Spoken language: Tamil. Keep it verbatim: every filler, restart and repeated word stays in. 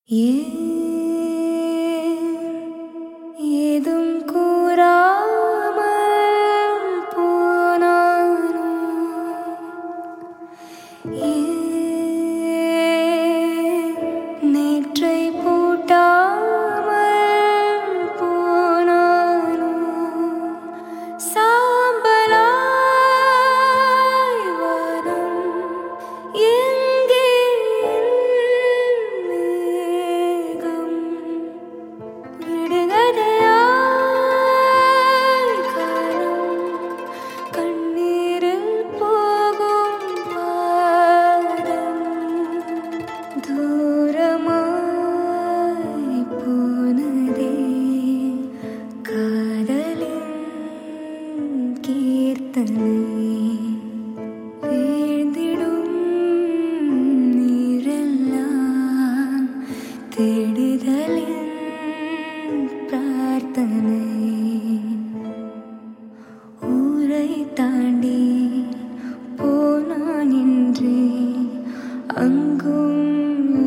ஏதும் கூறாமல் போனானோ, நேற்றை பூட்டாமல் போனானோ, சாம்பலாய் வானம் எங்கே மேகம், விடுகதையாய் காலம் கண்ணீரில் போகும் பாதம், தூரமாய் போனதே காதலின் கீர்த்தனை, வீழ்ந்திடும் நீரெல்லாம் தேடுதலின் பிரார்த்தனை, ஊரை தாண்டி போனான் என்று அங்கும்